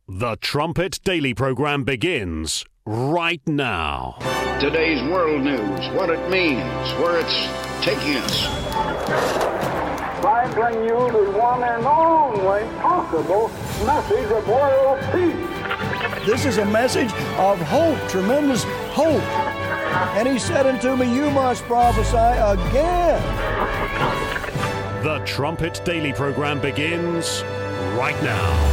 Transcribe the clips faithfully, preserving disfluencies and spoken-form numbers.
The Trumpet Daily Program begins right now. Today's world news, what it means, where it's taking us. I bring you the one and only possible message of world peace. This is a message of hope, tremendous hope. And he said unto me, you must prophesy again. The Trumpet Daily Program begins right now.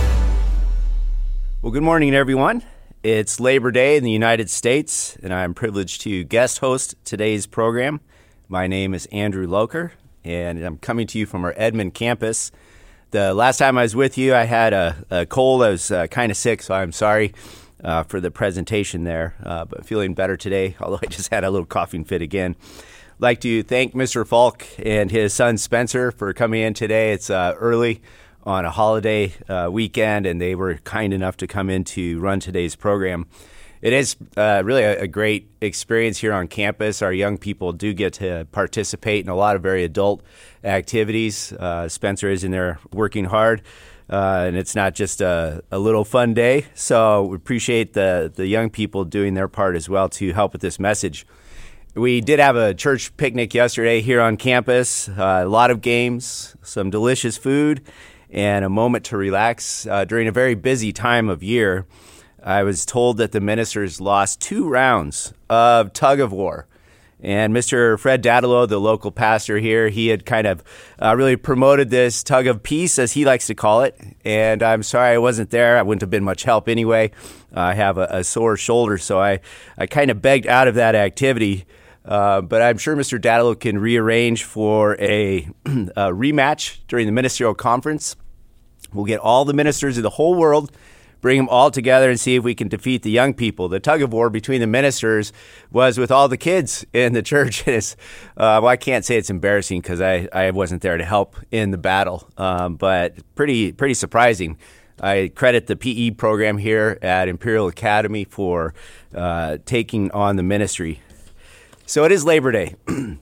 Well, good morning, everyone. It's Labor Day in the United States, and I'm privileged to guest host today's program. My name is Andrew Loker, and I'm coming to you from our Edmond campus. The last time I was with you, I had a, a cold. I was uh, kind of sick, so I'm sorry uh, for the presentation there, uh, but feeling better today, although I just had a little coughing fit again. I'd like to thank Mister Falk and his son Spencer for coming in today. It's uh, early on a holiday uh, weekend, and they were kind enough to come in to run today's program. It is uh, really a, a great experience here on campus. Our young people do get to participate in a lot of very adult activities. Uh, Spencer is in there working hard, uh, and it's not just a, a little fun day. So we appreciate the, the young people doing their part as well to help with this message. We did have a church picnic yesterday here on campus, uh, a lot of games, some delicious food, and a moment to relax uh, during a very busy time of year. I was told that the ministers lost two rounds of tug of war. And Mister Fred Dadalo, the local pastor here, he had kind of uh, really promoted this tug of peace, as he likes to call it. And I'm sorry I wasn't there. I wouldn't have been much help anyway. Uh, I have a, a sore shoulder, so I, I kind of begged out of that activity. Uh, but I'm sure Mister Dadalo can rearrange for a, a rematch during the ministerial conference. We'll get all the ministers of the whole world, bring them all together and see if we can defeat the young people. The tug of war between the ministers was with all the kids in the church. It's, uh, well, I can't say it's embarrassing because I, I wasn't there to help in the battle, um, but pretty pretty surprising. I credit the P E program here at Imperial Academy for uh, taking on the ministry. So it is Labor Day,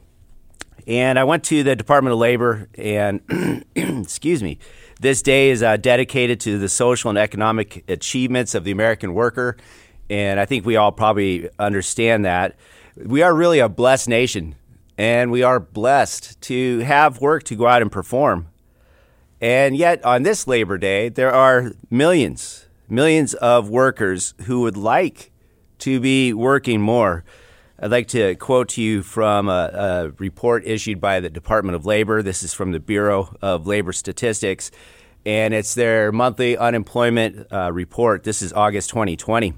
and I went to the Department of Labor, and excuse me, this day is uh, dedicated to the social and economic achievements of the American worker, and I think we all probably understand that. We are really a blessed nation, and we are blessed to have work to go out and perform. And yet, on this Labor Day, there are millions, millions of workers who would like to be working more. I'd like to quote to you from a, a report issued by the Department of Labor. This is from the Bureau of Labor Statistics, and it's their monthly unemployment uh, report. This is August twenty twenty.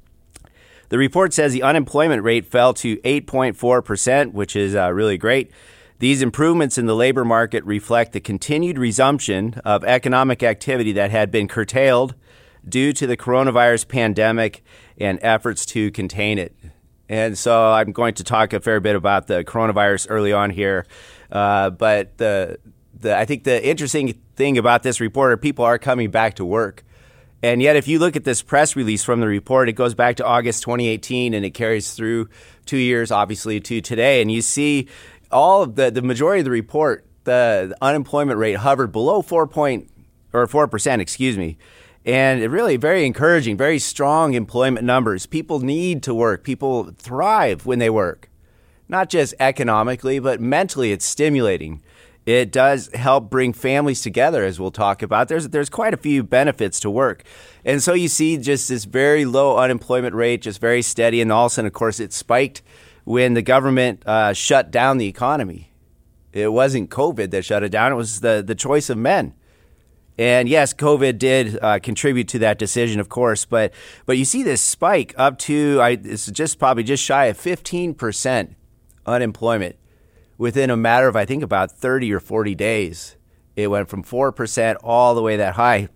The report says the unemployment rate fell to eight point four percent, which is uh, really great. These improvements in the labor market reflect the continued resumption of economic activity that had been curtailed due to the coronavirus pandemic and efforts to contain it. And so I'm going to talk a fair bit about the coronavirus early on here. Uh, but the, the I think the interesting thing about this report are people are coming back to work. And yet if you look at this press release from the report, it goes back to August twenty eighteen, and it carries through two years, obviously, to today. And you see all of the, the majority of the report, the, the unemployment rate hovered below four point or four percent, excuse me. And it really very encouraging, very strong employment numbers. People need to work. People thrive when they work, not just economically, but mentally it's stimulating. It does help bring families together, as we'll talk about. There's there's quite a few benefits to work. And so you see just this very low unemployment rate, just very steady. And all of a sudden, of course, it spiked when the government uh, shut down the economy. It wasn't COVID that shut it down. It was the, the choice of men. And yes, COVID did uh, contribute to that decision, of course, but but you see this spike up to, I, it's just probably just shy of fifteen percent unemployment within a matter of, I think, about thirty or forty days. It went from four percent all the way that high.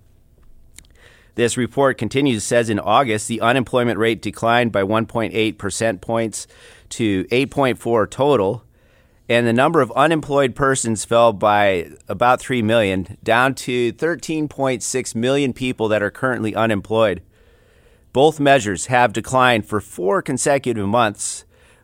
This report continues, says in August, the unemployment rate declined by one point eight percent points to eight point four total. And the number of unemployed persons fell by about three million, down to thirteen point six million people that are currently unemployed. Both measures have declined for four consecutive months,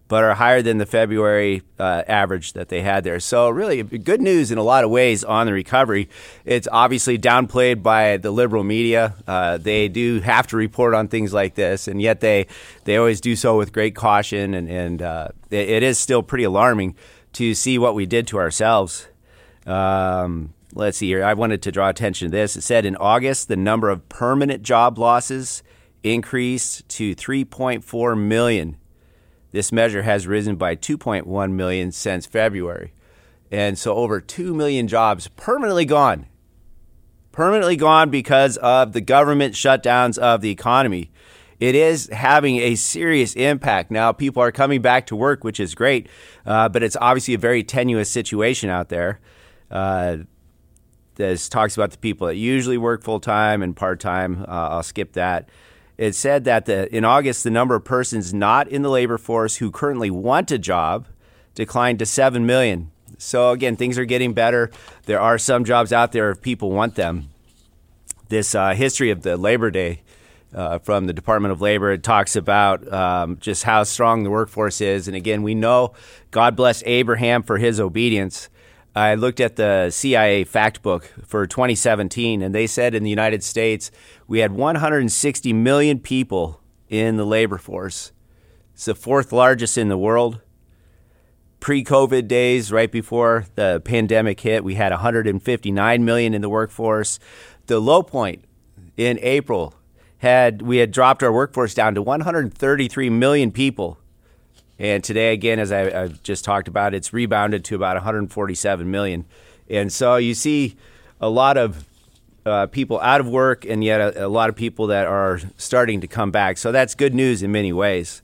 but are higher than the February uh, average that they had there. So really good news in a lot of ways on the recovery. It's obviously downplayed by the liberal media. Uh, they do have to report on things like this, and yet they, they always do so with great caution, and, and uh, it, it is still pretty alarming to see what we did to ourselves. Um, let's see here. I wanted to draw attention to this. It said in August, the number of permanent job losses increased to three point four million. This measure has risen by two point one million since February. And so over two million jobs permanently gone. Permanently gone because of the government shutdowns of the economy. It is having a serious impact. Now, people are coming back to work, which is great, uh, but it's obviously a very tenuous situation out there. Uh, this talks about the people that usually work full-time and part-time. Uh, I'll skip that. It said that the, in August, the number of persons not in the labor force who currently want a job declined to seven million. So, again, things are getting better. There are some jobs out there if people want them. This uh, history of the Labor Day uh, from the Department of Labor, it talks about um, just how strong the workforce is. And, again, we know God bless Abraham for his obedience. I looked at the C I A fact book for twenty seventeen, and they said in the United States we had one hundred sixty million people in the labor force. It's the fourth largest in the world. Pre-COVID days, right before the pandemic hit, we had one hundred fifty-nine million in the workforce. The low point in April, had we had dropped our workforce down to one hundred thirty-three million people. And today, again, as I, I've just talked about, it's rebounded to about one hundred forty-seven million. And so you see a lot of uh, people out of work, and yet a, a lot of people that are starting to come back. So that's good news in many ways.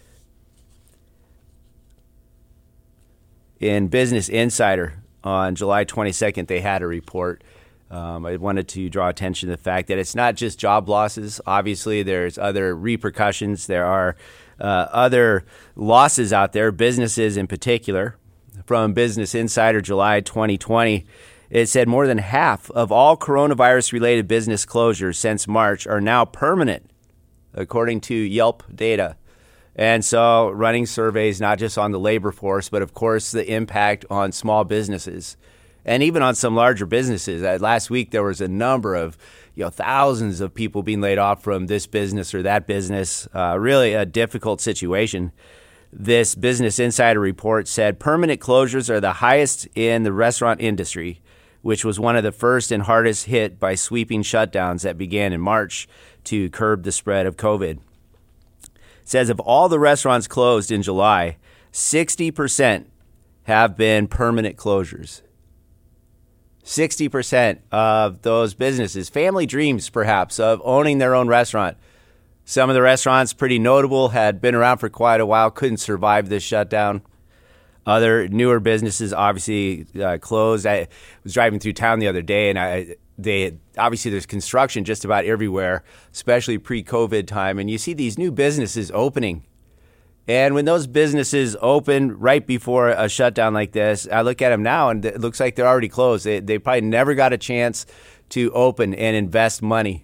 In Business Insider on July twenty-second, they had a report. Um, I wanted to draw attention to the fact that it's not just job losses. Obviously, there's other repercussions. There are uh, other losses out there, businesses in particular. From Business Insider, July twenty twenty, it said more than half of all coronavirus-related business closures since March are now permanent, according to Yelp data. And so running surveys, not just on the labor force, but of course the impact on small businesses and even on some larger businesses. Uh, last week there was a number of, you know, thousands of people being laid off from this business or that business. Uh, really a difficult situation. This Business Insider report said permanent closures are the highest in the restaurant industry, which was one of the first and hardest hit by sweeping shutdowns that began in March to curb the spread of COVID. Says of all the restaurants closed in July, sixty percent have been permanent closures. sixty percent of those businesses, family dreams perhaps, of owning their own restaurant. Some of the restaurants, pretty notable, had been around for quite a while, couldn't survive this shutdown. Other newer businesses obviously uh, closed. I was driving through town the other day, and I they obviously there's construction just about everywhere, especially pre-COVID time, and you see these new businesses opening. And when those businesses open right before a shutdown like this, I look at them now, and it looks like they're already closed. They, they probably never got a chance to open and invest money.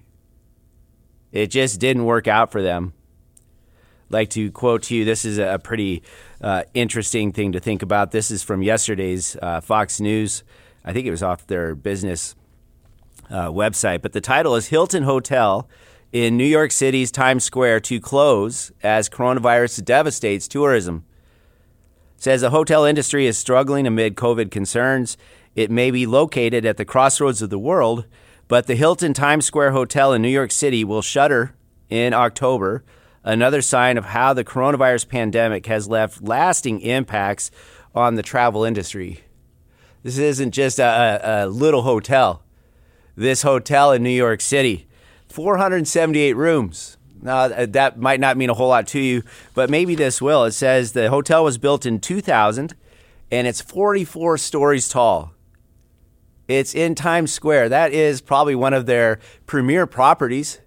It just didn't work out for them. I'd like to quote to you, this is a pretty uh, interesting thing to think about. This is from yesterday's uh, Fox News. I think it was off their business uh, website. But the title is Hilton Hotel in New York City's Times Square to close as coronavirus devastates tourism. It says the hotel industry is struggling amid COVID concerns. It may be located at the crossroads of the world, but the Hilton Times Square Hotel in New York City will shutter in October, another sign of how the coronavirus pandemic has left lasting impacts on the travel industry. This isn't just a, a little hotel. This hotel in New York City, four hundred seventy-eight rooms. Now, that might not mean a whole lot to you, but maybe this will. It says the hotel was built in two thousand, and it's forty-four stories tall. It's in Times Square. That is probably one of their premier properties.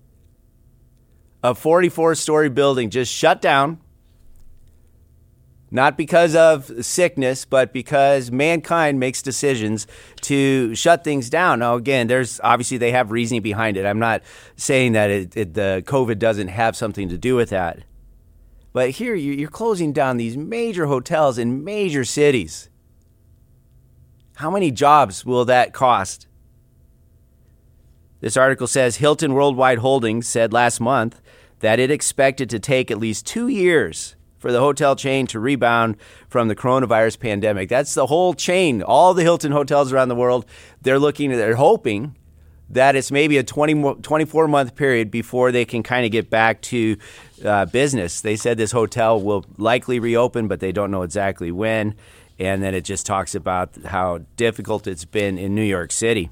A forty-four-story building just shut down, not because of sickness, but because mankind makes decisions to shut things down. Now, again, there's obviously they have reasoning behind it. I'm not saying that it, it, the COVID doesn't have something to do with that. But here you're closing down these major hotels in major cities. How many jobs will that cost? This article says Hilton Worldwide Holdings said last month that it expected to take at least two years for the hotel chain to rebound from the coronavirus pandemic. That's the whole chain. All the Hilton hotels around the world, they're looking, they're hoping that it's maybe a twenty, twenty-four month period before they can kind of get back to uh, business. They said this hotel will likely reopen, but they don't know exactly when. And then it just talks about how difficult it's been in New York City.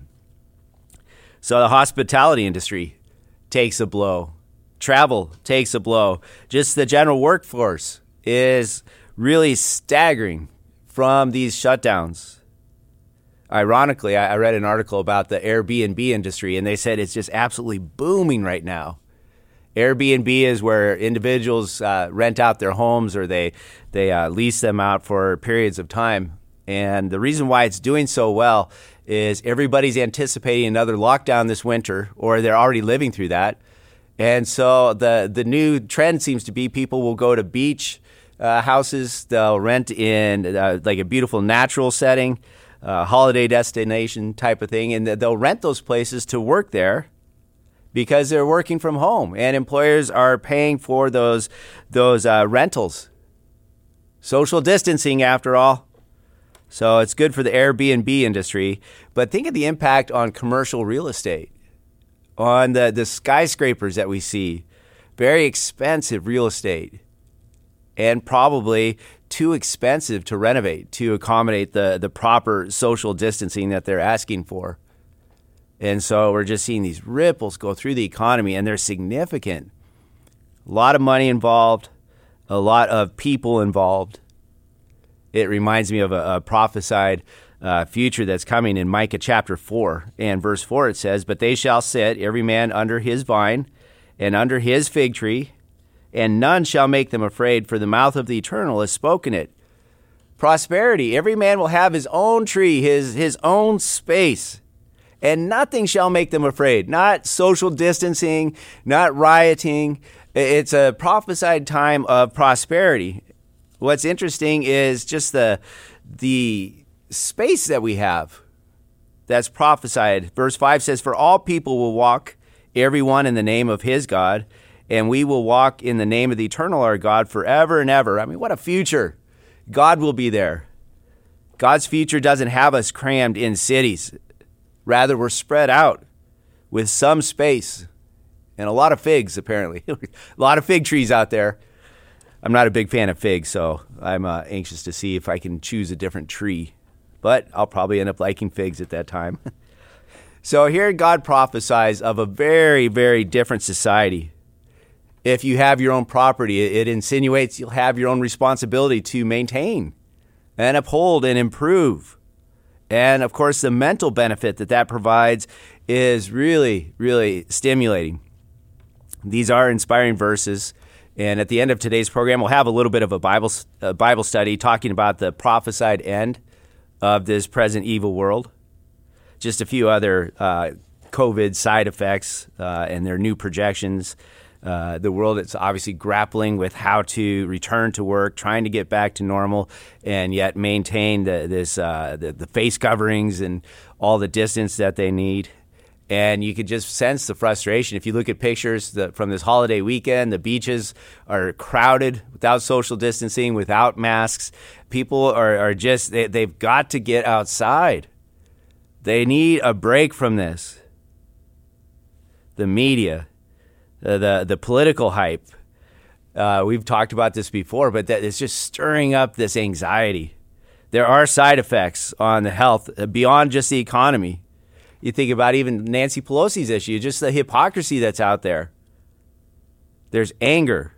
So the hospitality industry takes a blow. Travel takes a blow. Just the general workforce is really staggering from these shutdowns. Ironically, I read an article about the Airbnb industry, and they said it's just absolutely booming right now. Airbnb is where individuals uh, rent out their homes or they, they uh, lease them out for periods of time. And the reason why it's doing so well is everybody's anticipating another lockdown this winter, or they're already living through that. And so the the new trend seems to be people will go to beach uh, houses. They'll rent in uh, like a beautiful natural setting, uh, holiday destination type of thing, and they'll rent those places to work there because they're working from home, and employers are paying for those those uh, rentals. Social distancing, after all. So it's good for the Airbnb industry, but think of the impact on commercial real estate. On the, the skyscrapers that we see, very expensive real estate and probably too expensive to renovate to accommodate the, the proper social distancing that they're asking for. And so we're just seeing these ripples go through the economy, and they're significant. A lot of money involved, a lot of people involved. It reminds me of a, a prophesied Uh, future that's coming in Micah chapter four and verse four. It says, "But they shall sit, every man under his vine and under his fig tree, and none shall make them afraid, for the mouth of the Eternal has spoken it." Prosperity. Every man will have his own tree, his, his own space, and nothing shall make them afraid. Not social distancing, not rioting. It's a prophesied time of prosperity. What's interesting is just the the space that we have that's prophesied. Verse five says, "For all people will walk, everyone in the name of his God, and we will walk in the name of the Eternal our God forever and ever." I mean, what a future. God will be there. God's future doesn't have us crammed in cities. Rather, we're spread out with some space and a lot of figs, apparently. A lot of fig trees out there. I'm not a big fan of figs, so I'm uh, anxious to see if I can choose a different tree. But I'll probably end up liking figs at that time. So here God prophesies of a very, very different society. If you have your own property, it insinuates you'll have your own responsibility to maintain and uphold and improve. And of course, the mental benefit that that provides is really, really stimulating. These are inspiring verses. And at the end of today's program, we'll have a little bit of a Bible, a Bible study talking about the prophesied end of this present evil world. Just a few other uh, COVID side effects uh, and their new projections. Uh, the world is obviously grappling with how to return to work, trying to get back to normal, and yet maintain the, this uh, the, the face coverings and all the distance that they need. And you could just sense the frustration. If you look at pictures the, from this holiday weekend, the beaches are crowded without social distancing, without masks. People are, are just, they, they've got to get outside. They need a break from this. The media, the, the, the political hype, uh, we've talked about this before, but that it's just stirring up this anxiety. There are side effects on the health beyond just the economy. You think about even Nancy Pelosi's issue, just the hypocrisy that's out there. There's anger.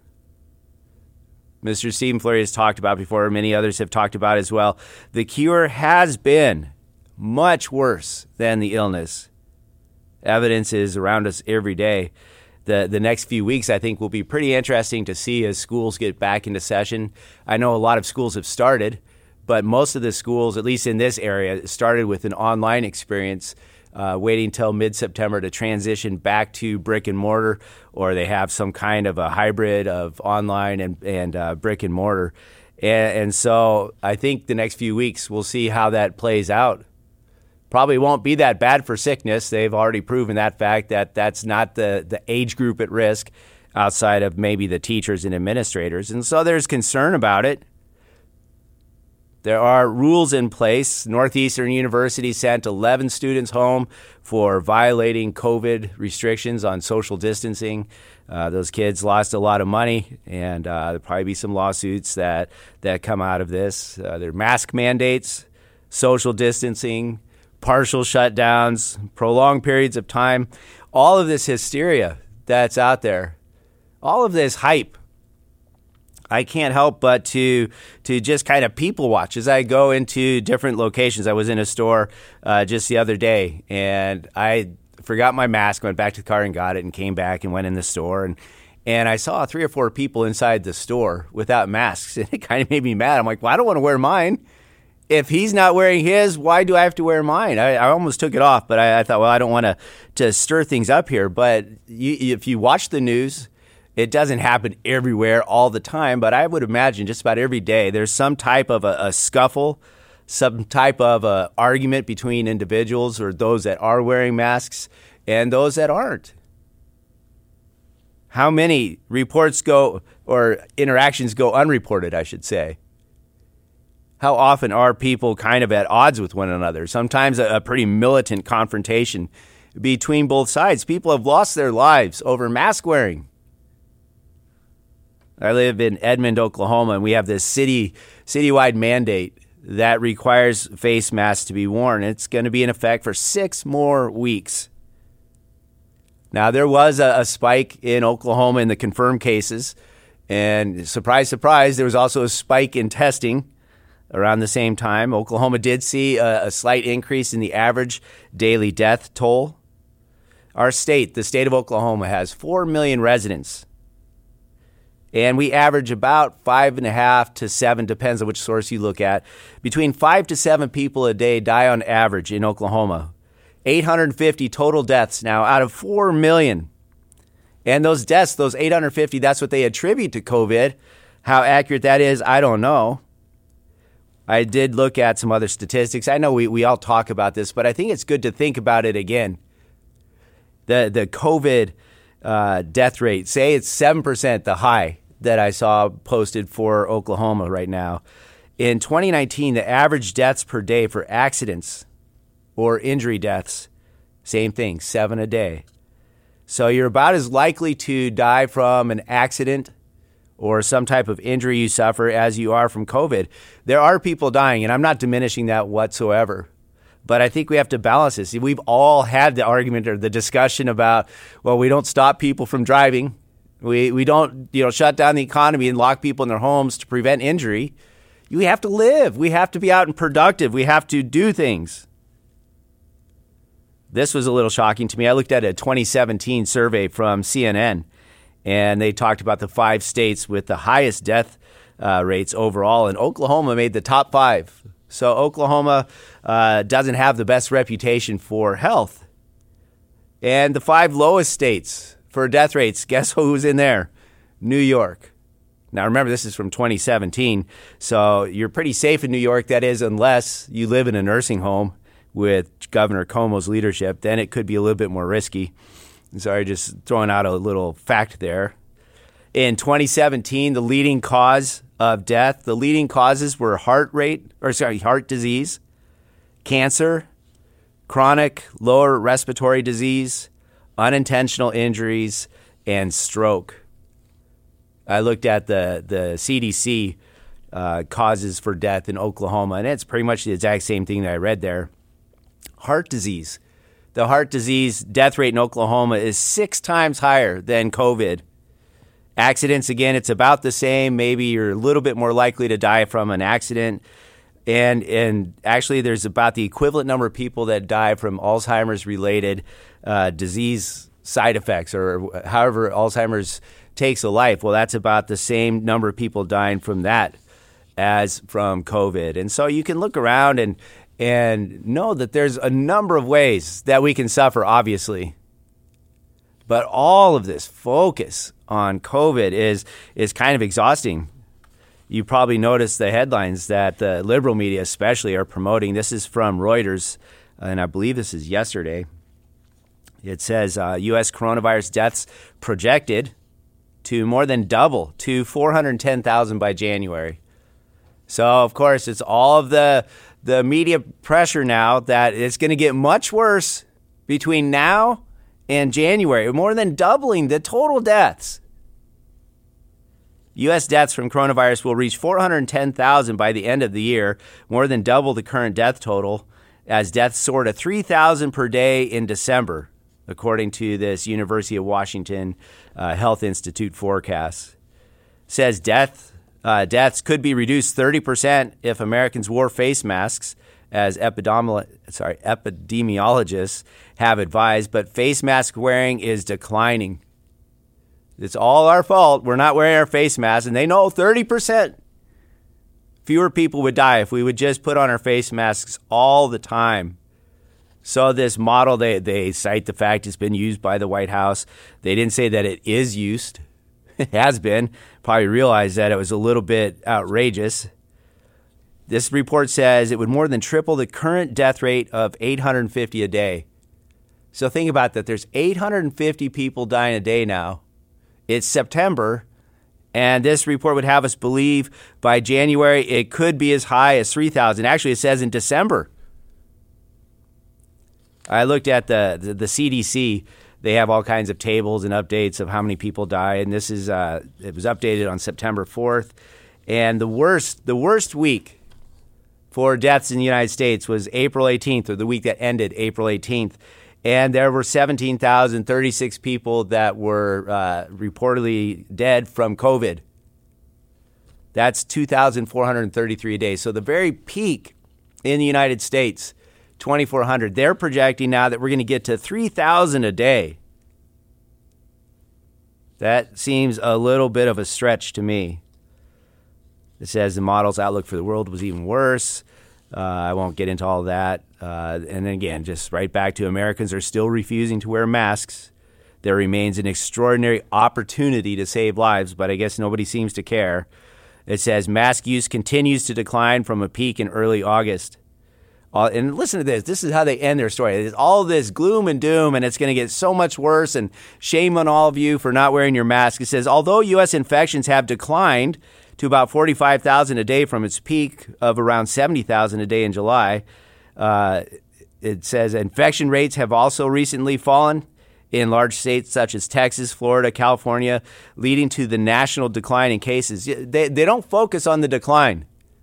Mister Stephen Flurry has talked about before, many others have talked about as well. The cure has been much worse than the illness. Evidence is around us every day. The, the next few weeks, I think, will be pretty interesting to see as schools get back into session. I know a lot of schools have started, but most of the schools, at least in this area, started with an online experience. uh, waiting until mid-September to transition back to brick and mortar, or they have some kind of a hybrid of online and, and uh, brick and mortar. And, and so I think the next few weeks we'll see how that plays out. Probably won't be that bad for sickness. They've already proven that fact, that that's not the, the age group at risk outside of maybe the teachers and administrators. And so there's concern about it. There are rules in place. Northeastern University sent eleven students home for violating COVID restrictions on social distancing. Uh, those kids lost a lot of money, and uh, there'll probably be some lawsuits that, that come out of this. Uh, there are mask mandates, social distancing, partial shutdowns, prolonged periods of time, all of this hysteria that's out there, all of this hype. I can't help but to to just kind of people watch as I go into different locations. I was in a store uh, just the other day, and I forgot my mask, went back to the car and got it, and came back and went in the store, and and I saw three or four people inside the store without masks, and it kind of made me mad. I'm like, well, I don't want to wear mine. If he's not wearing his, why do I have to wear mine? I, I almost took it off, but I, I thought, well, I don't want to to stir things up here. But you, if you watch the news, it doesn't happen everywhere all the time. But I would imagine just about every day there's some type of a, a scuffle, some type of a argument between individuals or those that are wearing masks and those that aren't. How many reports go or interactions go unreported, I should say? How often are people kind of at odds with one another? Sometimes a, a pretty militant confrontation between both sides. People have lost their lives over mask wearing. I live in Edmond, Oklahoma, and we have this city citywide mandate that requires face masks to be worn. It's going to be in effect for six more weeks. Now, there was a, a spike in Oklahoma in the confirmed cases, and surprise, surprise, there was also a spike in testing. Around the same time, Oklahoma did see a, a slight increase in the average daily death toll. Our state, the state of Oklahoma, has four million residents. And we average about five and a half to seven, depends on which source you look at. Between five to seven people a day die on average in Oklahoma. eight hundred fifty total deaths now out of four million. And those deaths, those eight hundred fifty, that's what they attribute to COVID. How accurate that is, I don't know. I did look at some other statistics. I know we, we all talk about this, but I think it's good to think about it again. The the COVID uh, death rate, say it's seven percent, the high that I saw posted for Oklahoma right now. In twenty nineteen, the average deaths per day for accidents or injury deaths, same thing, seven a day. So you're about as likely to die from an accident or some type of injury you suffer as you are from COVID. There are people dying, and I'm not diminishing that whatsoever. But I think we have to balance this. We've all had the argument or the discussion about, well, we don't stop people from driving. We we don't, you know, shut down the economy and lock people in their homes to prevent injury. We have to live. We have to be out and productive. We have to do things. This was a little shocking to me. I looked at a twenty seventeen survey from C N N, and they talked about the five states with the highest death uh, rates overall, and Oklahoma made the top five. So Oklahoma uh, doesn't have the best reputation for health. And the five lowest states for death rates, guess who's in there? New York. Now, remember, this is from twenty seventeen, so you're pretty safe in New York, that is, unless you live in a nursing home with Governor Cuomo's leadership. Then it could be a little bit more risky. Sorry, just throwing out a little fact there. In twenty seventeen, the leading cause of death, the leading causes were heart rate, or sorry, heart disease, cancer, chronic lower respiratory disease, unintentional injuries, and stroke. I looked at the, the C D C uh, causes for death in Oklahoma, and it's pretty much the exact same thing that I read there. Heart disease. The heart disease death rate in Oklahoma is six times higher than COVID. Accidents, again, it's about the same. Maybe you're a little bit more likely to die from an accident. And and actually, there's about the equivalent number of people that die from Alzheimer's-related uh, disease side effects, or however Alzheimer's takes a life. Well, that's about the same number of people dying from that as from COVID. And so you can look around, and and know that there's a number of ways that we can suffer, obviously. But all of this focus on COVID is is kind of exhausting. You probably noticed the headlines that the liberal media especially are promoting. This is from Reuters, and I believe this is yesterday. It says uh, U S coronavirus deaths projected to more than double to four hundred ten thousand by January. So, of course, it's all of the, the media pressure now that it's going to get much worse between now and January, more than doubling the total deaths. U S deaths from coronavirus will reach four hundred ten thousand by the end of the year, more than double the current death total, as deaths soared to three thousand per day in December, according to this University of Washington uh, Health Institute forecast. Says death uh, deaths could be reduced thirty percent if Americans wore face masks, as epidemi- sorry, epidemiologists have advised, but face mask wearing is declining. It's all our fault. We're not wearing our face masks, and they know thirty percent fewer people would die if we would just put on our face masks all the time. So this model, they, they cite the fact it's been used by the White House. They didn't say that it is used. It has been. Probably realized that it was a little bit outrageous. This report says it would more than triple the current death rate of eight hundred fifty a day. So think about that. There's eight hundred fifty people dying a day now. It's September, and this report would have us believe by January it could be as high as three thousand. Actually, it says in December. I looked at the, the, the C D C. They have all kinds of tables and updates of how many people die, and this is uh, it was updated on September fourth. And the worst the worst week for deaths in the United States was April eighteenth, or the week that ended April eighteenth. And there were seventeen thousand thirty-six people that were uh, reportedly dead from COVID. That's two thousand four hundred thirty-three a day. So the very peak in the United States, twenty-four hundred. They're projecting now that we're going to get to three thousand a day. That seems a little bit of a stretch to me. It says the model's outlook for the world was even worse. Uh, I won't get into all that. Uh, and then again, just right back to Americans are still refusing to wear masks. There remains an extraordinary opportunity to save lives, but I guess nobody seems to care. It says mask use continues to decline from a peak in early August. Uh, and listen to this. This is how they end their story. It's all this gloom and doom, and it's going to get so much worse, and shame on all of you for not wearing your mask. It says, although U S infections have declined to about forty-five thousand a day from its peak of around seventy thousand a day in July, uh, it says infection rates have also recently fallen in large states such as Texas, Florida, California, leading to the national decline in cases. They, they don't focus on the decline.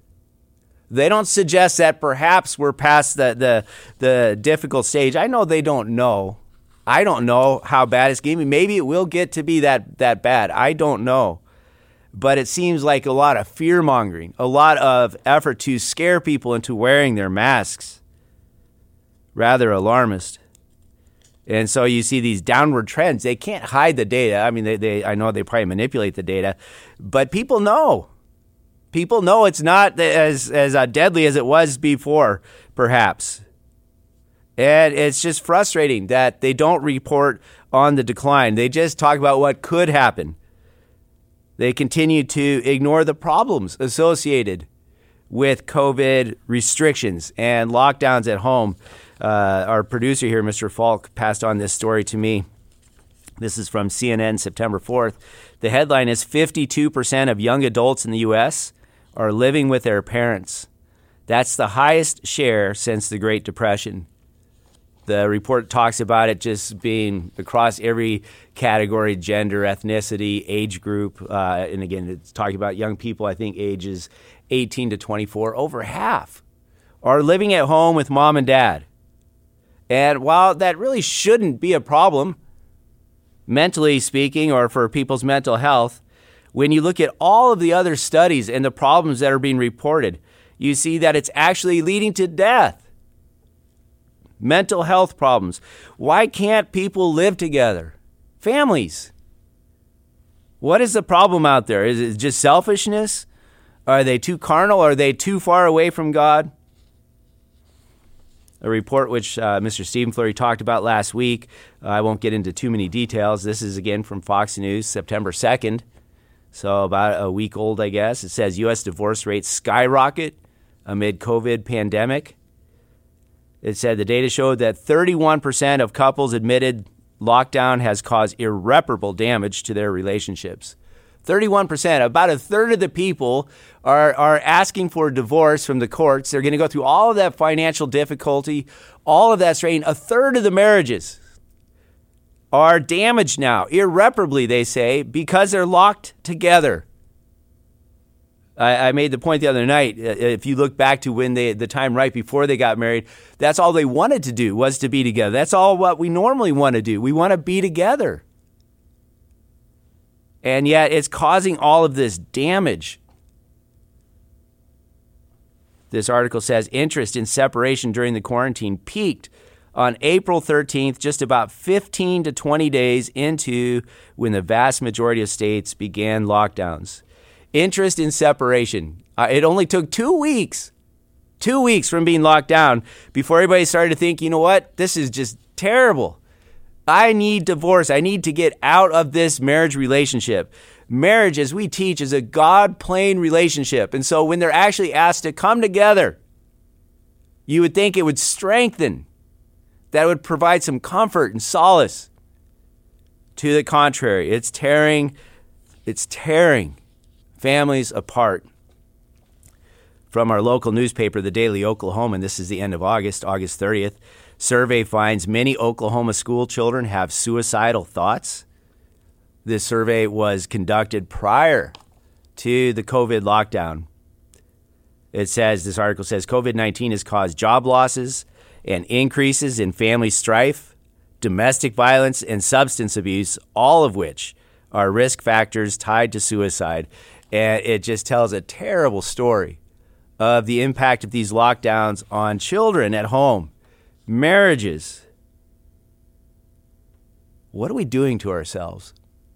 They don't suggest that perhaps we're past the, the the difficult stage. I know they don't know. I don't know how bad it's going to be. Maybe it will get to be that, that bad. I don't know. But it seems like a lot of fear-mongering, a lot of effort to scare people into wearing their masks. Rather alarmist. And so you see these downward trends. They can't hide the data. I mean, they, they I know they probably manipulate the data. But people know. People know it's not as as uh, deadly as it was before, perhaps. And it's just frustrating that they don't report on the decline. They just talk about what could happen. They continue to ignore the problems associated with COVID restrictions and lockdowns at home. Uh, our producer here, Mister Falk, passed on this story to me. This is from C N N, September fourth. The headline is fifty-two percent of young adults in the U S are living with their parents. That's the highest share since the Great Depression. The report talks about it just being across every category, gender, ethnicity, age group. Uh, and again, it's talking about young people, I think ages eighteen to twenty-four. Over half are living at home with mom and dad. And while that really shouldn't be a problem, mentally speaking, or for people's mental health, when you look at all of the other studies and the problems that are being reported, you see that it's actually leading to death. Mental health problems. Why can't people live together? Families. What is the problem out there? Is it just selfishness? Are they too carnal? Are they too far away from God? a report which uh, Mister Stephen Flurry talked about last week. Uh, I won't get into too many details. This is, again, from Fox News, September second, so about a week old, I guess. It says U S divorce rates skyrocket amid COVID pandemic. It said the data showed that thirty-one percent of couples admitted lockdown has caused irreparable damage to their relationships. thirty-one percent, about a third of the people are, are asking for a divorce from the courts. They're going to go through all of that financial difficulty, all of that strain. A third of the marriages are damaged now, irreparably, they say, because they're locked together. I, I made the point the other night, if you look back to when they, the time right before they got married, that's all they wanted to do was to be together. That's all what we normally want to do. We want to be together. And yet it's causing all of this damage. This article says interest in separation during the quarantine peaked on April thirteenth, just about fifteen to twenty days into when the vast majority of states began lockdowns. Interest in separation. Uh, it only took two weeks, two weeks from being locked down before everybody started to think, you know what, this is just terrible. I need divorce. I need to get out of this marriage relationship. Marriage, as we teach, is a God-plane relationship. And so when they're actually asked to come together, you would think it would strengthen, that it would provide some comfort and solace. To the contrary, it's tearing, it's tearing families apart. From our local newspaper, the Daily Oklahoman, this is the end of August, August thirtieth. Survey finds many Oklahoma school children have suicidal thoughts. This survey was conducted prior to the COVID lockdown. It says, this article says, COVID nineteen has caused job losses and increases in family strife, domestic violence, and substance abuse, all of which are risk factors tied to suicide. And it just tells a terrible story of the impact of these lockdowns on children at home, marriages. What are we doing to ourselves?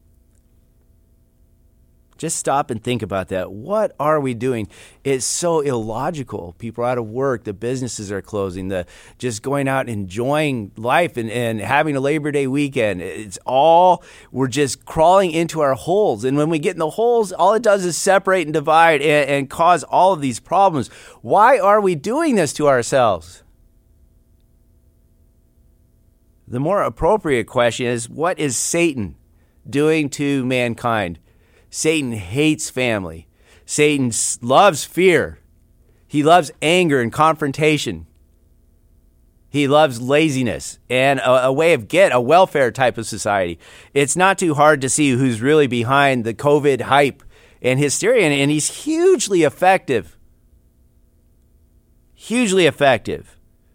Just stop and think about that. What are we doing? It's so illogical. People are out of work. The businesses are closing. The just going out and enjoying life and, and having a Labor Day weekend. It's all, we're just crawling into our holes. And when we get in the holes, all it does is separate and divide and, and cause all of these problems. Why are we doing this to ourselves? The more appropriate question is, what is Satan doing to mankind? Satan hates family. Satan loves fear. He loves anger and confrontation. He loves laziness and a, a way of get, a welfare type of society. It's not too hard to see who's really behind the COVID hype and hysteria, and, and he's hugely effective. Hugely effective.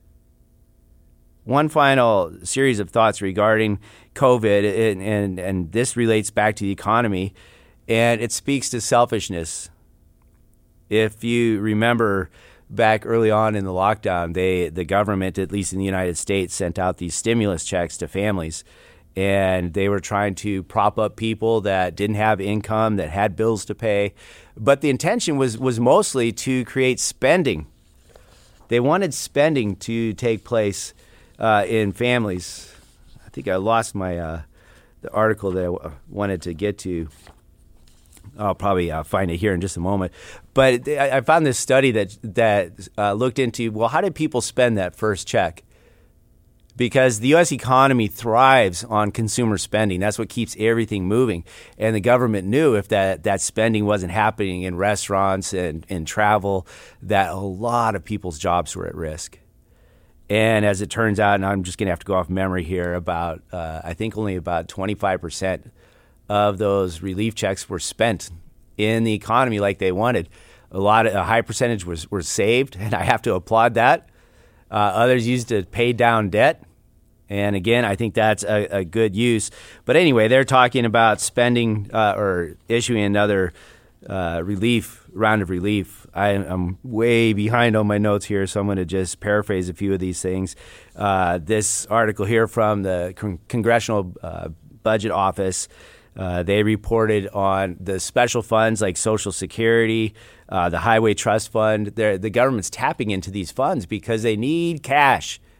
One final series of thoughts regarding COVID, and, and, and this relates back to the economy. And it speaks to selfishness. If you remember back early on in the lockdown, they the government, at least in the United States, sent out these stimulus checks to families. And they were trying to prop up people that didn't have income, that had bills to pay. But the intention was, was mostly to create spending. They wanted spending to take place uh, in families. I think I lost my uh, the article that I w- wanted to get to. I'll probably uh, find it here in just a moment. But I found this study that that uh, looked into, well, how did people spend that first check? Because the U S economy thrives on consumer spending. That's what keeps everything moving. And the government knew if that, that spending wasn't happening in restaurants and, and travel, that a lot of people's jobs were at risk. And as it turns out, and I'm just going to have to go off memory here, about uh, I think only about twenty-five percent of those relief checks were spent in the economy like they wanted. A lot of, a high percentage was were saved, and I have to applaud that. Uh, others used to pay down debt. And again, I think that's a, a good use. But anyway, they're talking about spending uh, or issuing another uh, relief, round of relief. I, I'm way behind on my notes here, so I'm going to just paraphrase a few of these things. Uh, this article here from the Con- Congressional uh, Budget Office, Uh, they reported on the special funds like Social Security, uh, the Highway Trust Fund. They're, the government's tapping into these funds because they need cash.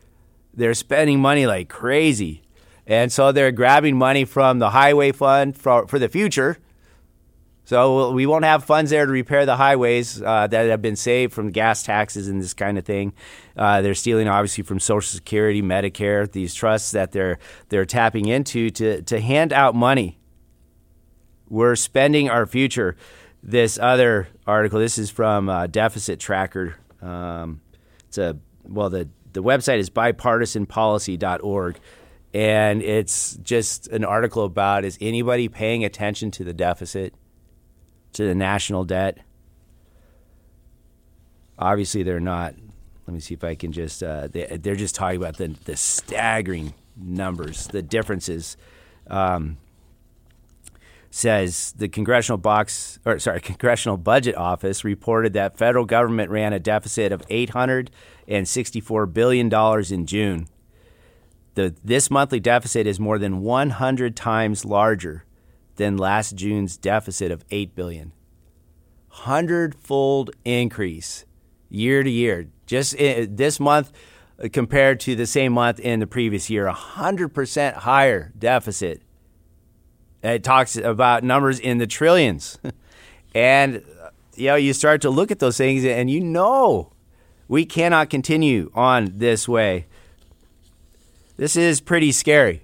They're spending money like crazy. And so they're grabbing money from the highway fund for, for the future. So we won't have funds there to repair the highways uh, that have been saved from gas taxes and this kind of thing. Uh, they're stealing, obviously, from Social Security, Medicare, these trusts that they're they're tapping into to, to hand out money. We're spending our future. This other article, this is from uh, Deficit Tracker. Um, it's a well, the the website is bipartisan policy dot org, and it's just an article about, is anybody paying attention to the deficit, to the national debt? Obviously, they're not. Let me see if I can just. Uh, they, they're just talking about the the staggering numbers, the differences. Um, says the Congressional Box, or sorry, Congressional Budget Office reported that federal government ran a deficit of eight hundred sixty-four billion dollars in June. The this monthly deficit is more than one hundred times larger than last June's deficit of eight billion dollars. Hundred-fold increase year to year. Just in, this month uh, compared to the same month in the previous year, one hundred percent higher deficit. It talks about numbers in the trillions. And, you know, you start to look at those things and you know we cannot continue on this way. This is pretty scary.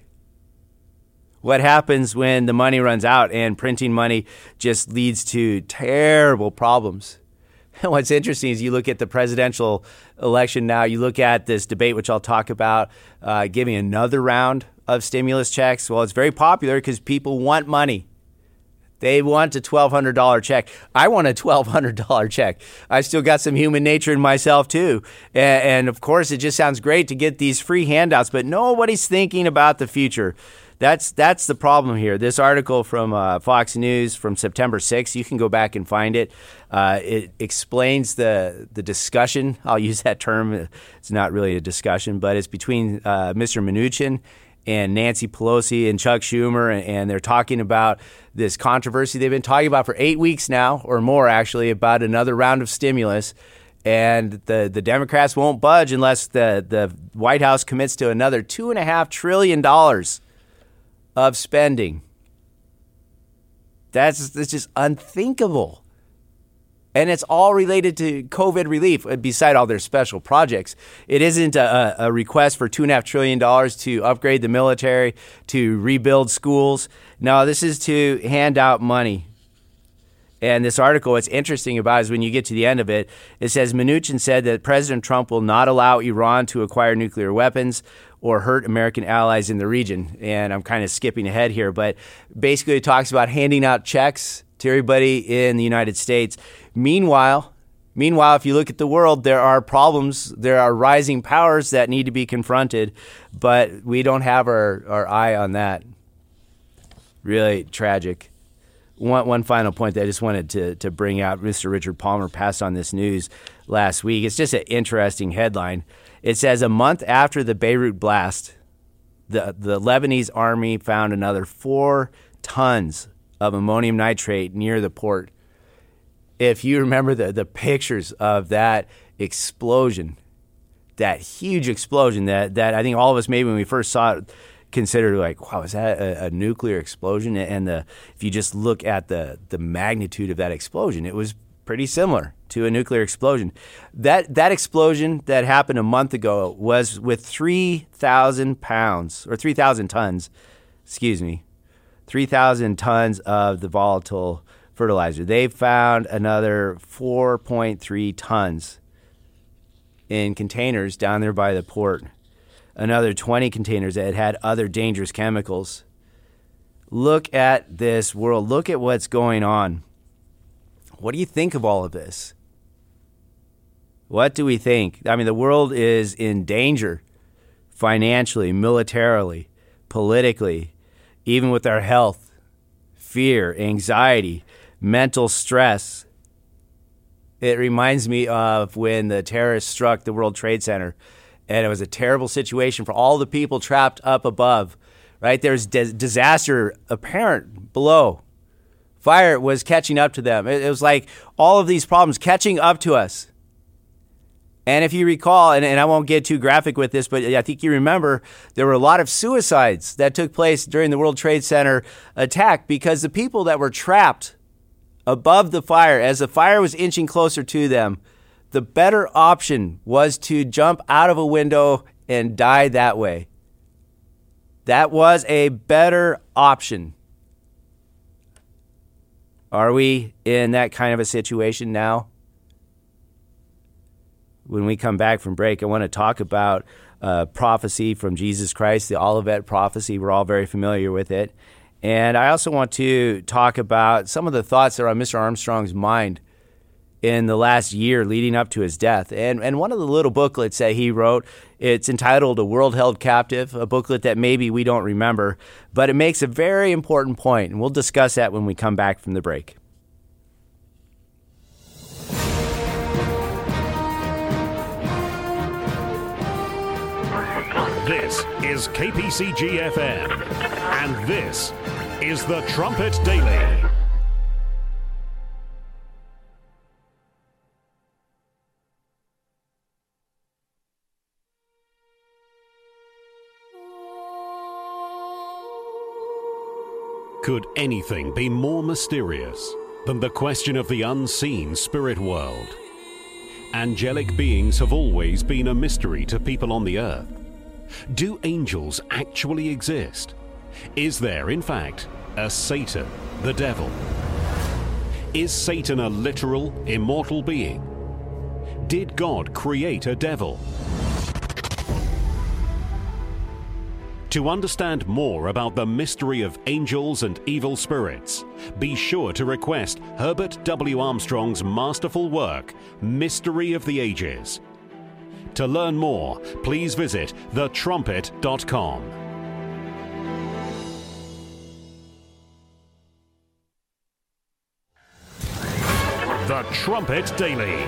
What happens when the money runs out and printing money just leads to terrible problems? And what's interesting is you look at the presidential election now, you look at this debate, which I'll talk about, uh, giving another round of stimulus checks. Well, it's very popular because people want money. They want a twelve hundred dollars check. I want a twelve hundred dollars check. I still got some human nature in myself, too. And, and, of course, it just sounds great to get these free handouts, but nobody's thinking about the future. That's that's the problem here. This article from uh, Fox News from September sixth, you can go back and find it. Uh, it explains the the discussion. I'll use that term. It's not really a discussion, but it's between uh, Mister Mnuchin and Nancy Pelosi and Chuck Schumer, and, and they're talking about this controversy they've been talking about for eight weeks now, or more actually, about another round of stimulus. And the, the Democrats won't budge unless the, the White House commits to another two point five trillion dollars of spending. That's, that's just unthinkable. And it's all related to COVID relief, beside all their special projects. It isn't a, a request for two point five trillion dollars to upgrade the military, to rebuild schools. No, this is to hand out money. And this article, what's interesting about it is when you get to the end of it, it says Mnuchin said that President Trump will not allow Iran to acquire nuclear weapons or hurt American allies in the region. And I'm kind of skipping ahead here, but basically it talks about handing out checks to everybody in the United States. Meanwhile, meanwhile, if you look at the world, there are problems, there are rising powers that need to be confronted, but we don't have our, our eye on that. Really tragic. One, one final point that I just wanted to, to bring out. Mister Richard Palmer passed on this news last week. It's just an interesting headline. It says, a month after the Beirut blast, the, the Lebanese army found another four tons of ammonium nitrate near the port. If you remember the, the pictures of that explosion, that huge explosion that, that I think all of us maybe when we first saw it considered like, wow, is that a, a nuclear explosion? And the if you just look at the, the magnitude of that explosion, it was pretty similar to a nuclear explosion. That that explosion that happened a month ago was with three thousand pounds, or three thousand tons, excuse me, three thousand tons of the volatile fertilizer. They found another four point three tons in containers down there by the port. Another twenty containers that had other dangerous chemicals. Look at this world. Look at what's going on. What do you think of all of this? What do we think? I mean, the world is in danger financially, militarily, politically, even with our health, fear, anxiety, mental stress. It reminds me of when the terrorists struck the World Trade Center, and it was a terrible situation for all the people trapped up above, right? There's dis- disaster apparent below. Fire was catching up to them. It, it was like all of these problems catching up to us. And if you recall, and, and I won't get too graphic with this, but I think you remember there were a lot of suicides that took place during the World Trade Center attack because the people that were trapped above the fire, as the fire was inching closer to them, the better option was to jump out of a window and die that way. That was a better option. Are we in that kind of a situation now? When we come back from break, I want to talk about uh, prophecy from Jesus Christ, the Olivet prophecy. We're all very familiar with it. And I also want to talk about some of the thoughts that are on Mister Armstrong's mind in the last year leading up to his death. And and one of the little booklets that he wrote, it's entitled A World Held Captive, a booklet that maybe we don't remember, but it makes a very important point, and we'll discuss that when we come back from the break. This is K P C G F M, and this is the Trumpet Daily. Could anything be more mysterious than the question of the unseen spirit world? Angelic beings have always been a mystery to people on the earth. Do angels actually exist? Is there, in fact, a Satan, the devil? Is Satan a literal, immortal being? Did God create a devil? To understand more about the mystery of angels and evil spirits, be sure to request Herbert W. Armstrong's masterful work, Mystery of the Ages. To learn more, please visit the trumpet dot com. The Trumpet Daily.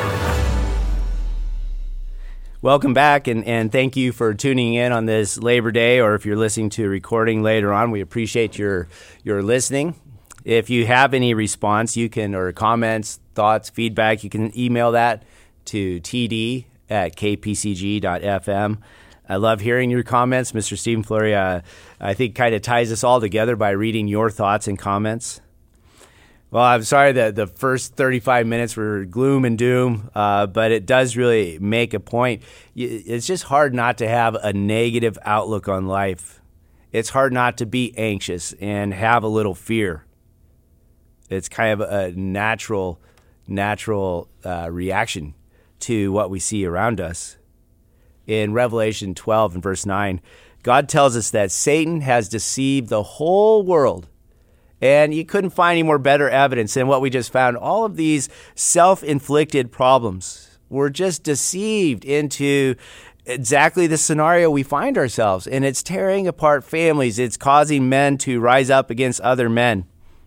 Welcome back, and, and thank you for tuning in on this Labor Day, or if you're listening to a recording later on, we appreciate your your listening. If you have any response, you can, or comments, thoughts, feedback, you can email that to T D at k p c g dot f m. I love hearing your comments. Mister Stephen Fleury, uh, I think, kind of ties us all together by reading your thoughts and comments. Well, I'm sorry that the first thirty-five minutes were gloom and doom, uh, but it does really make a point. It's just hard not to have a negative outlook on life. It's hard not to be anxious and have a little fear. It's kind of a natural, natural uh, reaction to what we see around us. In Revelation twelve and verse nine, God tells us that Satan has deceived the whole world. And you couldn't find any more better evidence than what we just found. All of these self-inflicted problems were just deceived into exactly the scenario we find ourselves. And it's tearing apart families. It's causing men to rise up against other men.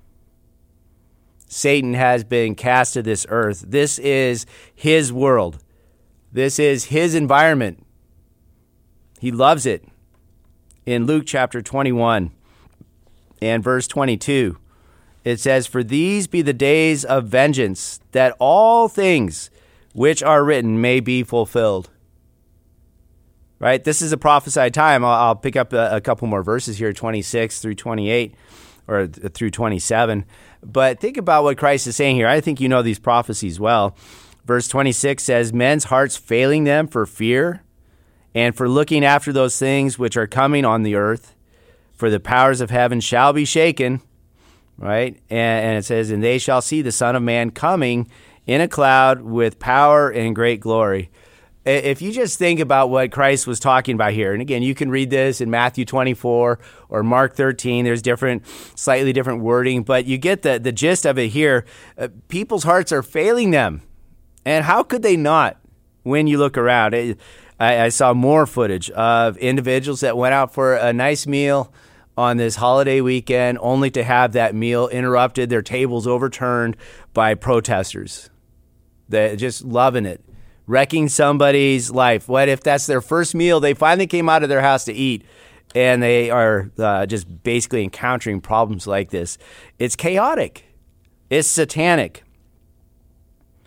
Satan has been cast to this earth. This is his world. This is his environment. He loves it. In Luke chapter twenty-one, and verse twenty-two, it says, "For these be the days of vengeance, that all things which are written may be fulfilled." Right? This is a prophesied time. I'll, I'll pick up a, a couple more verses here, twenty-six through twenty-eight, or th- through twenty-seven. But think about what Christ is saying here. I think you know these prophecies well. Verse twenty-six says, "Men's hearts failing them for fear, and for looking after those things which are coming on the earth. For the powers of heaven shall be shaken," right? And, and it says, "And they shall see the Son of Man coming in a cloud with power and great glory." If you just think about what Christ was talking about here, and again, you can read this in Matthew twenty-four or Mark thirteen. There's different, slightly different wording, but you get the, the gist of it here. Uh, people's hearts are failing them. And how could they not when you look around? It, I, I saw more footage of individuals that went out for a nice meal on this holiday weekend, only to have that meal interrupted, their tables overturned by protesters. They're just loving it, wrecking somebody's life. What if that's their first meal? They finally came out of their house to eat, and they are uh, just basically encountering problems like this. It's chaotic. It's satanic.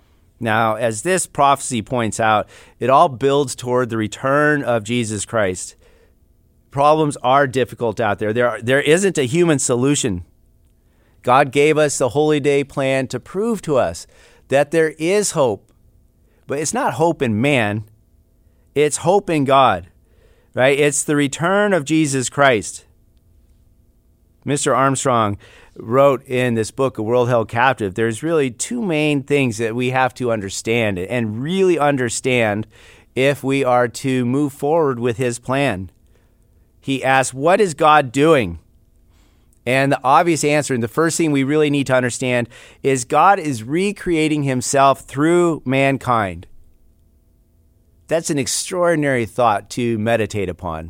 Now, as this prophecy points out, it all builds toward the return of Jesus Christ. Problems are difficult out there. There, are, there isn't a human solution. God gave us the Holy Day plan to prove to us that there is hope. But it's not hope in man. It's hope in God, right? It's the return of Jesus Christ. Mister Armstrong wrote in this book, A World Held Captive, there's really two main things that we have to understand and really understand if we are to move forward with his plan. He asks, what is God doing? And the obvious answer, and the first thing we really need to understand, is God is recreating himself through mankind. That's an extraordinary thought to meditate upon.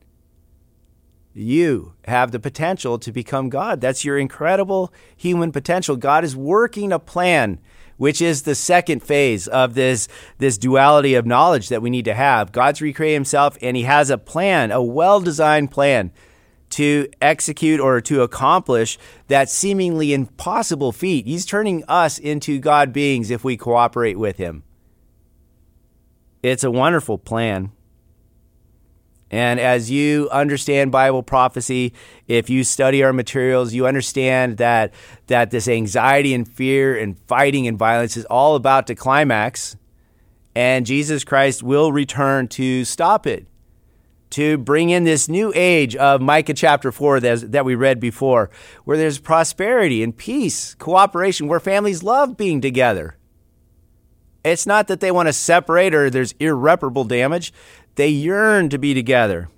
You have the potential to become God. That's your incredible human potential. God is working a plan, which is the second phase of this, this duality of knowledge that we need to have. God's recreated himself, and he has a plan, a well-designed plan to execute or to accomplish that seemingly impossible feat. He's turning us into God beings if we cooperate with him. It's a wonderful plan. And as you understand Bible prophecy, if you study our materials, you understand that that this anxiety and fear and fighting and violence is all about to climax, and Jesus Christ will return to stop it, to bring in this new age of Micah chapter four that, that we read before, where there's prosperity and peace, cooperation, where families love being together. It's not that they want to separate or there's irreparable damage. They yearn to be together.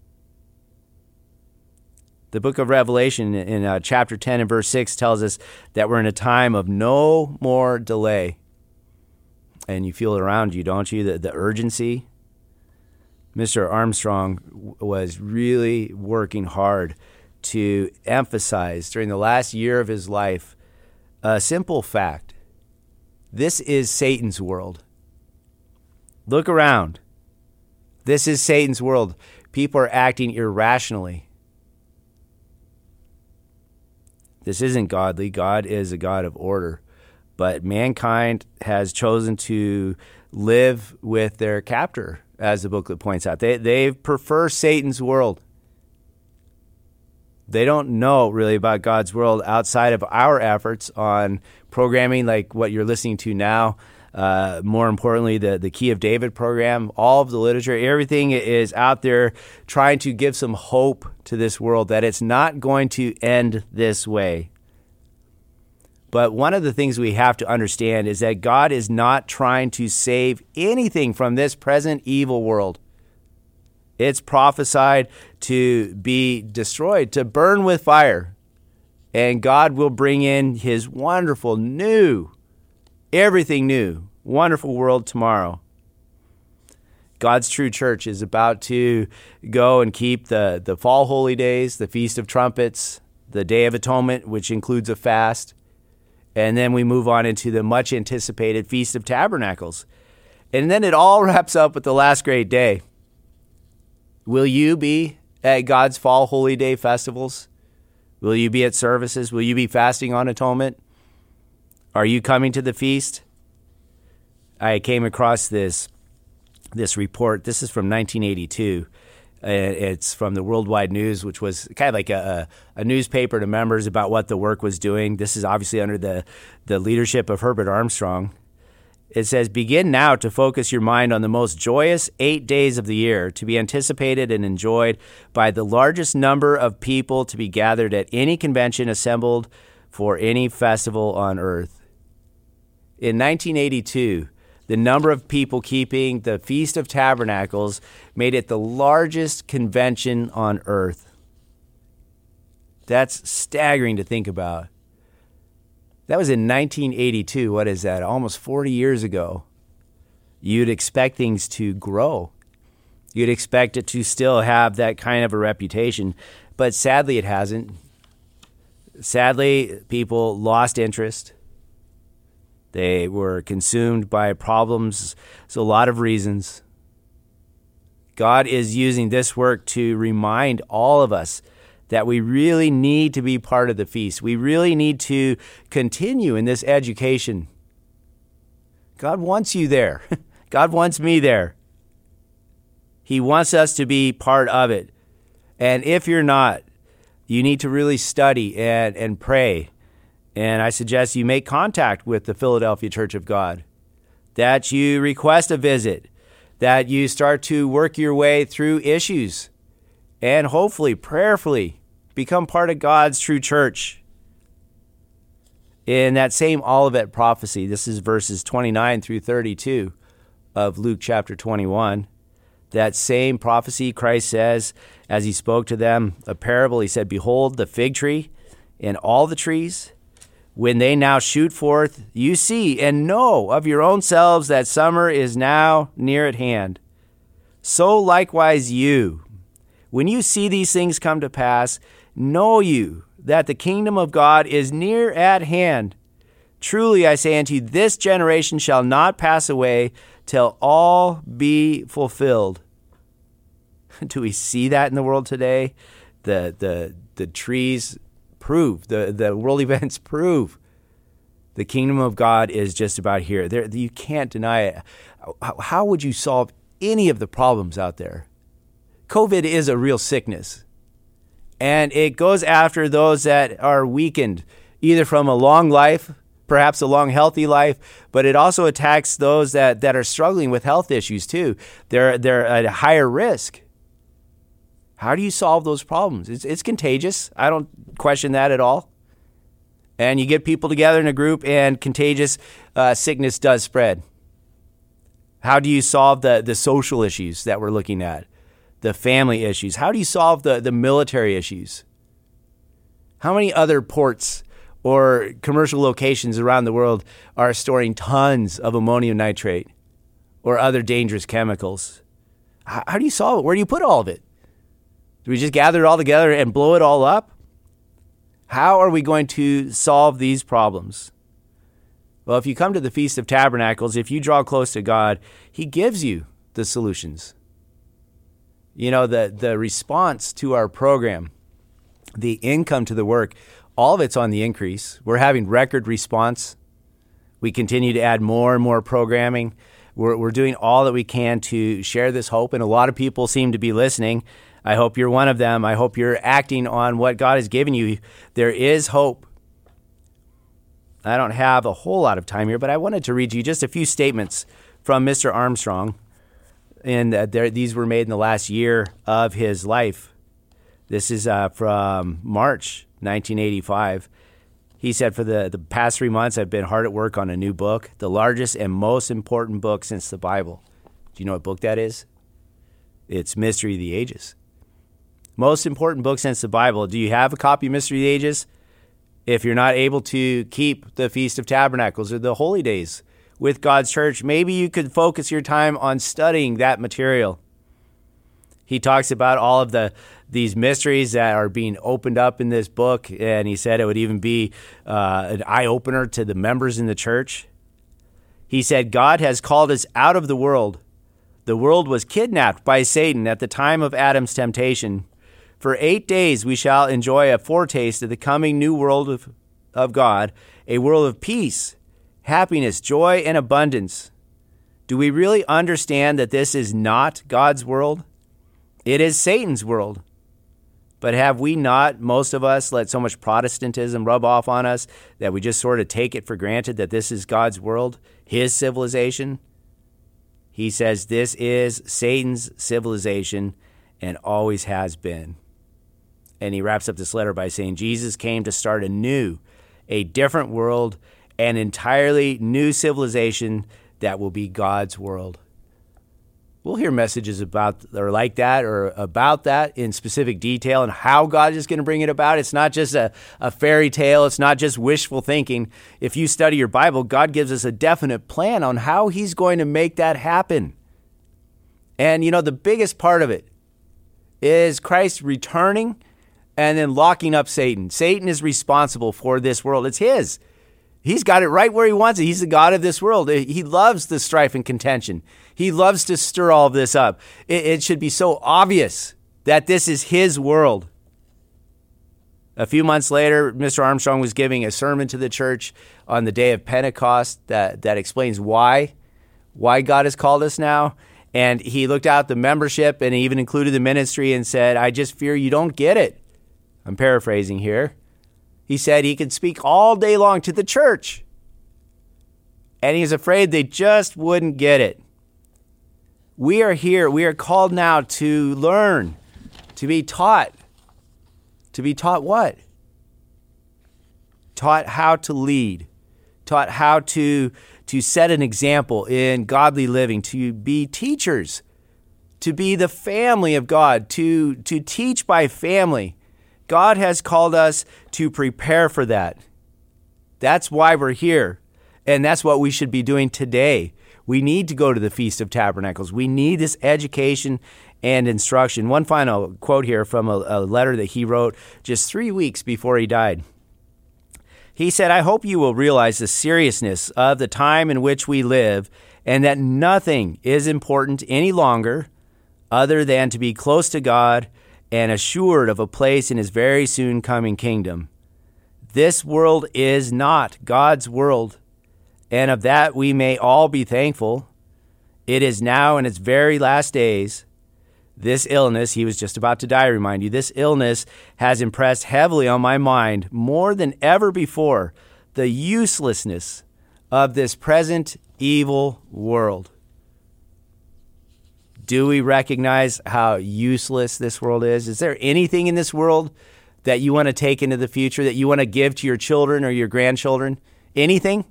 The book of Revelation in uh, chapter ten and verse six tells us that we're in a time of no more delay. And you feel it around you, don't you? The, the urgency. Mister Armstrong w- was really working hard to emphasize during the last year of his life a simple fact. This is Satan's world. Look around. This is Satan's world. People are acting irrationally. This isn't godly. God is a God of order. But mankind has chosen to live with their captor, as the booklet points out. They, they prefer Satan's world. They don't know really about God's world outside of our efforts on programming like what you're listening to now. Uh, more importantly, the, the Key of David program, all of the literature, everything is out there trying to give some hope to this world that it's not going to end this way. But one of the things we have to understand is that God is not trying to save anything from this present evil world. It's prophesied to be destroyed, to burn with fire. And God will bring in his wonderful new, everything new, wonderful world tomorrow. God's true church is about to go and keep the, the fall holy days, the Feast of Trumpets, the Day of Atonement, which includes a fast. And then we move on into the much anticipated Feast of Tabernacles. And then it all wraps up with the last great day. Will you be at God's fall holy day festivals? Will you be at services? Will you be fasting on atonement? Are you coming to the feast? I came across this this report. This is from nineteen eighty-two. It's from the Worldwide News, which was kind of like a, a newspaper to members about what the work was doing. This is obviously under the, the leadership of Herbert Armstrong. It says, begin now to focus your mind on the most joyous eight days of the year to be anticipated and enjoyed by the largest number of people to be gathered at any convention assembled for any festival on earth. In nineteen eighty-two, the number of people keeping the Feast of Tabernacles made it the largest convention on earth. That's staggering to think about. That was in nineteen eighty-two. What is that? Almost forty years ago. You'd expect things to grow. You'd expect it to still have that kind of a reputation. But sadly, it hasn't. Sadly, people lost interest. They were consumed by problems. So a lot of reasons. God is using this work to remind all of us that we really need to be part of the feast. We really need to continue in this education. God wants you there. God wants me there. He wants us to be part of it. And if you're not, you need to really study and, and pray. And I suggest you make contact with the Philadelphia Church of God, that you request a visit, that you start to work your way through issues, and hopefully, prayerfully, become part of God's true church. In that same Olivet prophecy, this is verses twenty-nine through thirty-two of Luke chapter twenty-one. That same prophecy, Christ says, as he spoke to them a parable, he said, "Behold, the fig tree and all the trees, when they now shoot forth, you see and know of your own selves that summer is now near at hand. So likewise you, when you see these things come to pass, know you that the kingdom of God is near at hand. Truly I say unto you, this generation shall not pass away till all be fulfilled." Do we see that in the world today? The the the trees prove, the, the world events prove the kingdom of God is just about here. There, you can't deny it. How would you solve any of the problems out there? COVID is a real sickness, and it goes after those that are weakened, either from a long life, perhaps a long, healthy life, but it also attacks those that, that are struggling with health issues too. They're, they're at a higher risk. How do you solve those problems? It's, it's contagious. I don't question that at all. And you get people together in a group, and contagious uh, sickness does spread. How do you solve the, the social issues that we're looking at? The family issues? How do you solve the, the military issues? How many other ports or commercial locations around the world are storing tons of ammonium nitrate or other dangerous chemicals? How, how do you solve it? Where do you put all of it? Do we just gather it all together and blow it all up? How are we going to solve these problems? Well, if you come to the Feast of Tabernacles, if you draw close to God, he gives you the solutions. You know, the, the response to our program, the income to the work, all of it's on the increase. We're having record response. We continue to add more and more programming. We're, we're doing all that we can to share this hope, and a lot of people seem to be listening. I hope you're one of them. I hope you're acting on what God has given you. There is hope. I don't have a whole lot of time here, but I wanted to read you just a few statements from Mister Armstrong. And uh, there, these were made in the last year of his life. This is uh, from March nineteen eighty-five. He said, "For the, the past three months, I've been hard at work on a new book, the largest and most important book since the Bible." Do you know what book that is? It's Mystery of the Ages. Most important book since the Bible. Do you have a copy of Mystery of the Ages? If you're not able to keep the Feast of Tabernacles or the Holy Days with God's church, maybe you could focus your time on studying that material. He talks about all of the these mysteries that are being opened up in this book, and he said it would even be uh, an eye-opener to the members in the church. He said, "God has called us out of the world. The world was kidnapped by Satan at the time of Adam's temptation. For eight days we shall enjoy a foretaste of the coming new world of, of God, a world of peace, happiness, joy, and abundance. Do we really understand that this is not God's world? It is Satan's world. But have we not, most of us, let so much Protestantism rub off on us that we just sort of take it for granted that this is God's world, his civilization?" He says this is Satan's civilization and always has been. And he wraps up this letter by saying Jesus came to start a new, a different world, an entirely new civilization that will be God's world. We'll hear messages about or like that or about that in specific detail and how God is going to bring it about. It's not just a, a fairy tale. It's not just wishful thinking. If you study your Bible, God gives us a definite plan on how he's going to make that happen. And, you know, the biggest part of it is Christ returning and then locking up Satan. Satan is responsible for this world. It's his. He's got it right where he wants it. He's the God of this world. He loves the strife and contention. He loves to stir all of this up. It, it should be so obvious that this is his world. A few months later, Mister Armstrong was giving a sermon to the church on the day of Pentecost that, that explains why, why God has called us now. And he looked out the membership and he even included the ministry and said, I just fear you don't get it. I'm paraphrasing here. He said he could speak all day long to the church. And he's afraid they just wouldn't get it. We are here. We are called now to learn, to be taught. To be taught what? Taught how to lead. Taught how to, to set an example in godly living, to be teachers, to be the family of God, to, to teach by family. God has called us to prepare for that. That's why we're here. And that's what we should be doing today. We need to go to the Feast of Tabernacles. We need this education and instruction. One final quote here from a, a letter that he wrote just three weeks before he died. He said, I hope you will realize the seriousness of the time in which we live and that nothing is important any longer other than to be close to God and assured of a place in his very soon coming kingdom. This world is not God's world, and of that we may all be thankful. It is now in its very last days. This illness, he was just about to die, remind you, this illness has impressed heavily on my mind more than ever before the uselessness of this present evil world. Do we recognize how useless this world is? Is there anything in this world that you want to take into the future, that you want to give to your children or your grandchildren? Anything?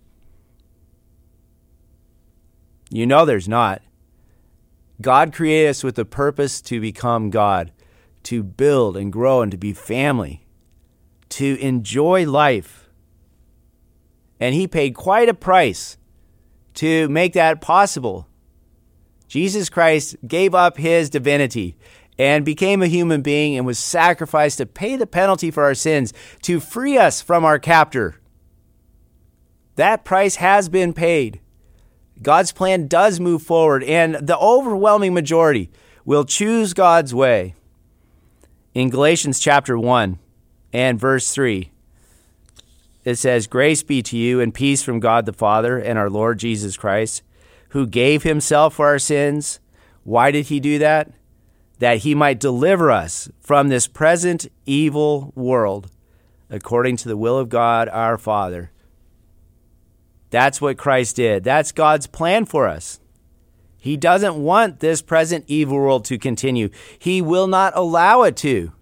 You know there's not. God created us with the purpose to become God, to build and grow and to be family, to enjoy life. And he paid quite a price to make that possible. Jesus Christ gave up his divinity and became a human being and was sacrificed to pay the penalty for our sins, to free us from our captor. That price has been paid. God's plan does move forward, and the overwhelming majority will choose God's way. In Galatians chapter one and verse three, it says, Grace be to you and peace from God the Father and our Lord Jesus Christ, who gave himself for our sins. Why did he do that? That he might deliver us from this present evil world, according to the will of God our Father. That's what Christ did. That's God's plan for us. He doesn't want this present evil world to continue. He will not allow it to.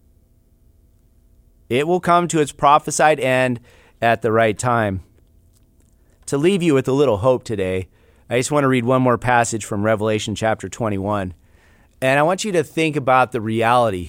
It will come to its prophesied end at the right time. To leave you with a little hope today, I just want to read one more passage from Revelation chapter twenty-one. And I want you to think about the reality.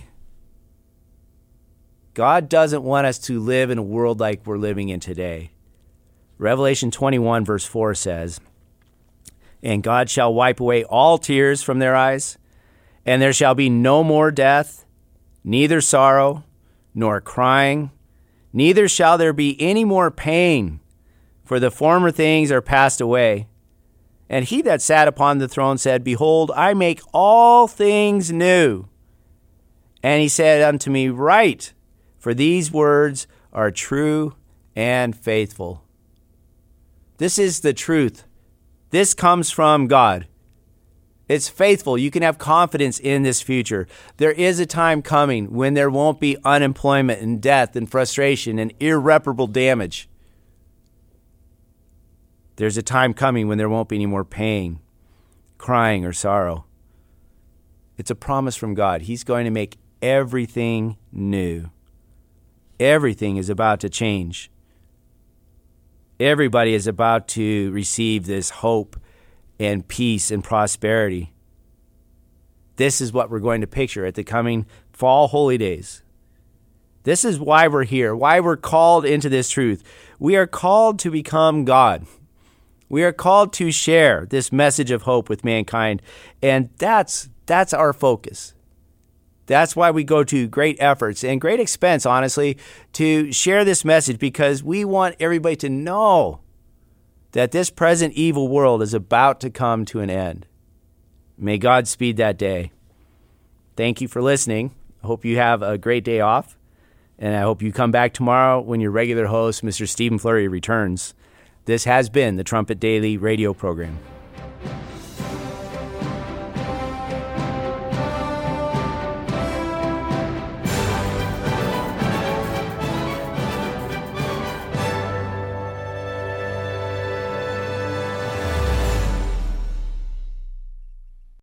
God doesn't want us to live in a world like we're living in today. Revelation twenty-one verse four says, And God shall wipe away all tears from their eyes, and there shall be no more death, neither sorrow, nor crying, neither shall there be any more pain, for the former things are passed away. And he that sat upon the throne said, Behold, I make all things new. And he said unto me, Write, for these words are true and faithful. This is the truth. This comes from God. It's faithful. You can have confidence in this future. There is a time coming when there won't be unemployment and death and frustration and irreparable damage. There's a time coming when there won't be any more pain, crying, or sorrow. It's a promise from God. He's going to make everything new. Everything is about to change. Everybody is about to receive this hope and peace and prosperity. This is what we're going to picture at the coming fall holy days. This is why we're here, why we're called into this truth. We are called to become God. We are called to share this message of hope with mankind, and that's that's our focus. That's why we go to great efforts and great expense, honestly, to share this message, because we want everybody to know that this present evil world is about to come to an end. May God speed that day. Thank you for listening. I hope you have a great day off. And I hope you come back tomorrow when your regular host, Mister Stephen Flurry, returns. This has been the Trumpet Daily radio program.